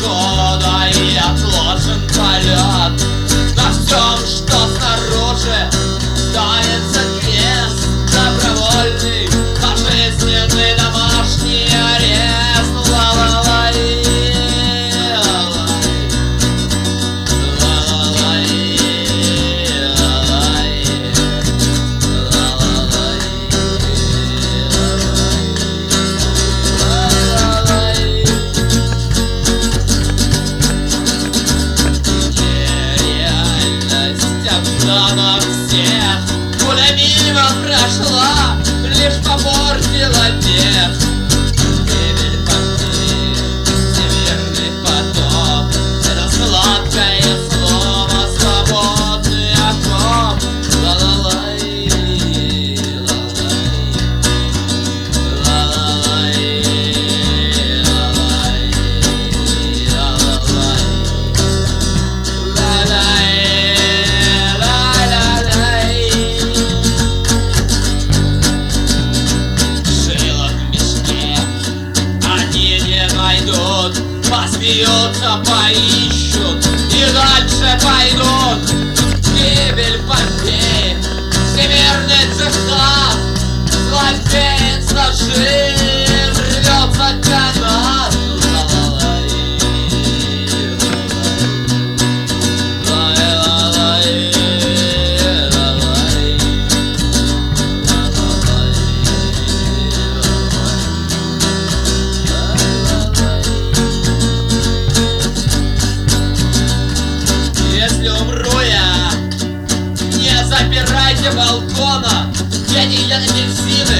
года и отложен полет. На всем, что снаружи, останется крест добровольный, пожизненный домашний арест. Ла-ла-лай, ла-лай, ла-лай, ла-лай, ла-лай. Нереальность обдала всех, пуля мимо прошла, лишь попортила тех. Гибель Помпеи, всемирный потоп, это сладкое слово, свободный окоп. Ла-ла-лай, ла-лай, ла-ла-лай, ла-лай, ла-ла-лай, ла-лай, ла-ла-лай. Шило в мешке они не найдут, посмеются, поищут и дальше пойдут. Гибель Помпеи, всемирный цеха, злодеец нажим, рвется канат. Ла-ла-лай, ла-лай, ла-лай, ла-лай, если умру я, не запирайте балкона, дядя апельсины